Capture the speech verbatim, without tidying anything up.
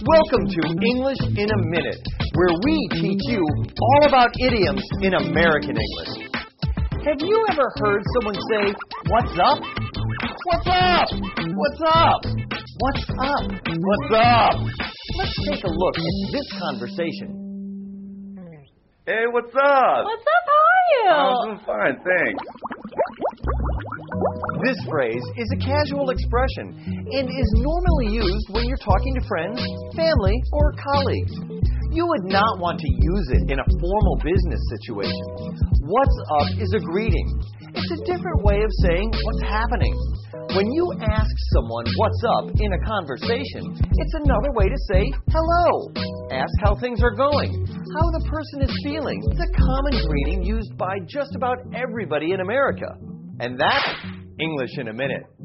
Welcome to English in a Minute, where we teach you all about idioms in American English. Have you ever heard someone say, "What's up?" What's up? What's up? What's up? What's up? Let's take a look at this conversation. Hey, what's up? What's up? How are you? I'm doing fine, thanks. This phrase is a casual expression and is normally used when you're talking to friends, family, or colleagues. You would not want to use it in a formal business situation. What's up is a greeting. It's a different way of saying what's happening. When you ask someone what's up in a conversation, it's another way to say hello. Ask how things are going, how the person is feeling. It's a common greeting used by just about everybody in America. And that's English in a Minute.